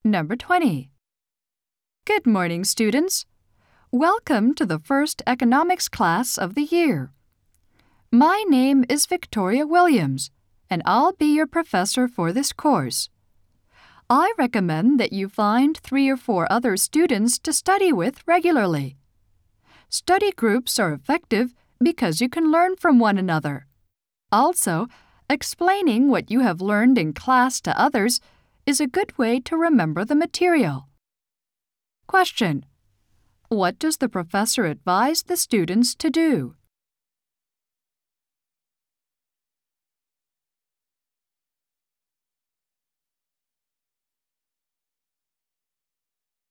Number 20. Good morning, students. Welcome to the first economics class of the year. My name is Victoria Williams, and I'll be your professor for this course. I recommend that you find 3 or 4 other students to study with regularly. Study groups are effective because you can learn from one another. Also, explaining what you have learned in class to others is a good way to remember the material. Question: what does the professor advise the students to do?